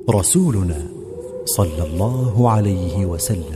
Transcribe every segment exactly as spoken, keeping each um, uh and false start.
رسولنا صلى الله عليه وسلم.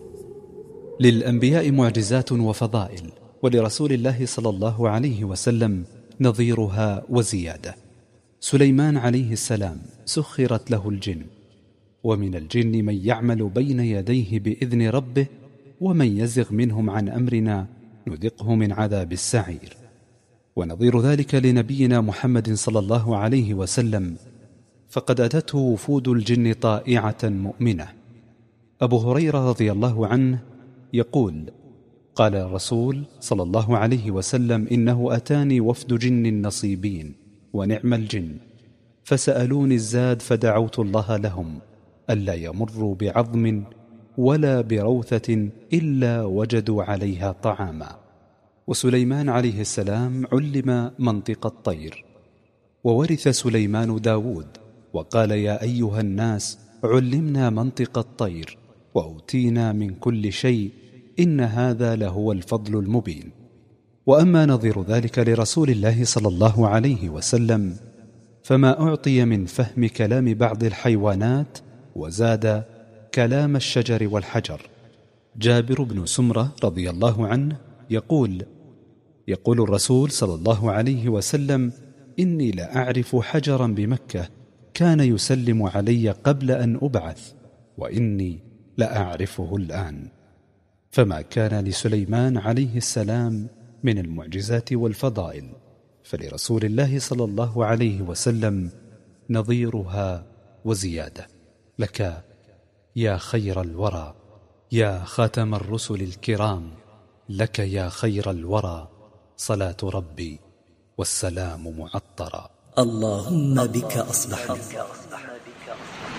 للأنبياء معجزات وفضائل، ولرسول الله صلى الله عليه وسلم نظيرها وزيادة. سليمان عليه السلام سخرت له الجن، ومن الجن من يعمل بين يديه بإذن ربه، ومن يزغ منهم عن أمرنا نذقه من عذاب السعير. ونظير ذلك لنبينا محمد صلى الله عليه وسلم، فقد أتته وفود الجن طائعة مؤمنة. أبو هريرة رضي الله عنه يقول: قال الرسول صلى الله عليه وسلم: إنه أتاني وفد جن نصيبين ونعم الجن، فسألوني الزاد فدعوت الله لهم ألا يمروا بعظم ولا بروثة إلا وجدوا عليها طعاما. وسليمان عليه السلام علم منطق الطير، وورث سليمان داود وقال: يا أيها الناس علمنا منطق الطير وأوتينا من كل شيء، إن هذا لهو الفضل المبين. وأما نظير ذلك لرسول الله صلى الله عليه وسلم، فما أعطي من فهم كلام بعض الحيوانات، وزاد كلام الشجر والحجر. جابر بن سمرة رضي الله عنه يقول: يقول الرسول صلى الله عليه وسلم: إني لأعرف حجرا بمكة كان يسلم علي قبل أن أبعث، وإني لأعرفه الآن. فما كان لسليمان عليه السلام من المعجزات والفضائل، فلرسول الله صلى الله عليه وسلم نظيرها وزيادة. لك يا خير الورى، يا خاتم الرسل الكرام، لك يا خير الورى صلاة ربي والسلام معطرا. اللهم بك أصبحنا